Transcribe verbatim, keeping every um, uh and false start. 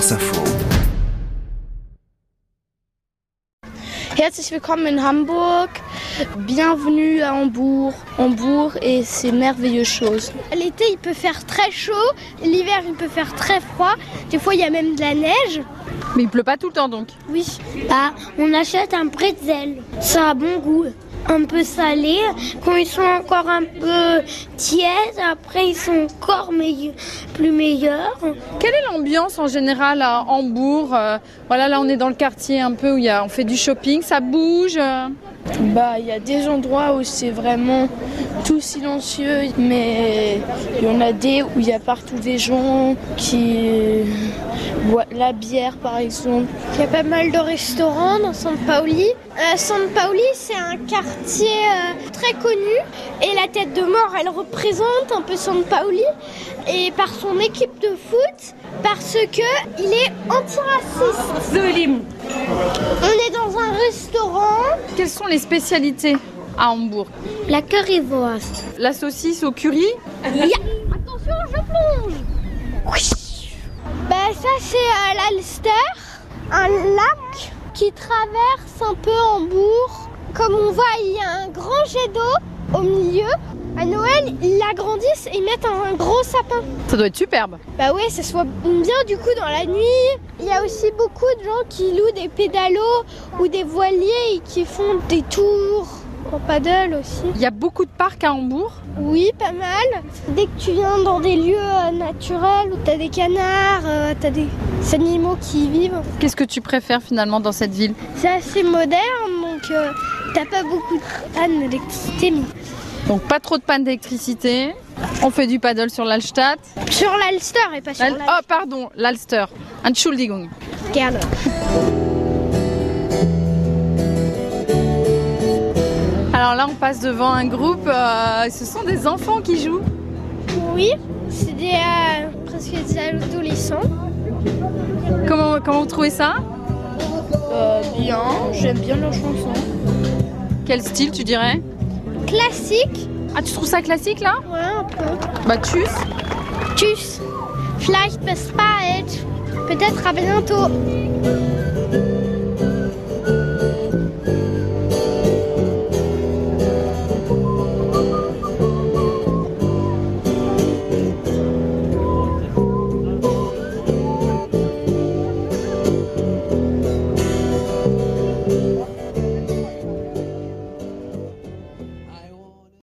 France Info. Herzlich willkommen in Hamburg. Bienvenue à Hambourg. Hambourg et ses merveilleuses choses. L'été, il peut faire très chaud. L'hiver, il peut faire très froid. Des fois, il y a même de la neige. Mais il pleut pas tout le temps donc. Oui. Bah, on achète un bretzel. Ça a bon goût. Un peu salé. Quand ils sont encore un peu tièdes, après ils sont encore meilleurs, plus meilleurs. Quelle est l'ambiance en général à Hambourg? euh, Voilà, là on est dans le quartier un peu où il y a, on fait du shopping, ça bouge. euh. Bah, il y a des endroits où c'est vraiment tout silencieux, mais il y en a des où il y a partout des gens qui boivent la bière par exemple. Il y a pas mal de restaurants dans San Paoli. Euh, San Paoli, c'est un quartier euh, très connu et la tête de mort, elle représente un peu San Paoli et par son équipe de foot parce que il est antiraciste. Zolim. On est dans un restaurant. Quelles sont les spécialités à Hambourg? La currywurst. La saucisse au curry. Yeah. Attention, je plonge. Oui. Bah ça c'est euh, l'Alster, un lac qui traverse un peu Hambourg. Comme on voit, il y a un grand jet d'eau au milieu. À Noël, ils l'agrandissent et ils mettent un, un gros sapin. Ça doit être superbe. Bah ouais, ça se voit bien du coup dans la nuit. Il y a aussi beaucoup de gens qui louent des pédalos ou des voiliers et qui font des tours en paddle aussi. Il y a beaucoup de parcs à Hambourg. Oui, pas mal. Dès que tu viens dans des lieux euh, naturels où t'as des canards, euh, t'as des animaux qui y vivent. Qu'est-ce que tu préfères finalement dans cette ville? C'est assez moderne, donc euh, t'as pas beaucoup de panne d'électricité. Mais... Donc pas trop de panne d'électricité. On fait du paddle sur l'Alstadt. Sur l'Alster et pas sur L'Al- l'Alster. Oh pardon, l'Alster. Entschuldigung. Gerne. Alors là on passe devant un groupe, euh, ce sont des enfants qui jouent. Oui, c'est des euh, presque des adolescents. Comment, comment vous trouvez ça? Euh, bien, j'aime bien leurs chansons. Quel style tu dirais? Classique. Ah tu trouves ça classique là? Ouais, un peu. Bah tschüss. Tschüss. Vielleicht bis bald. Peut-être à bientôt.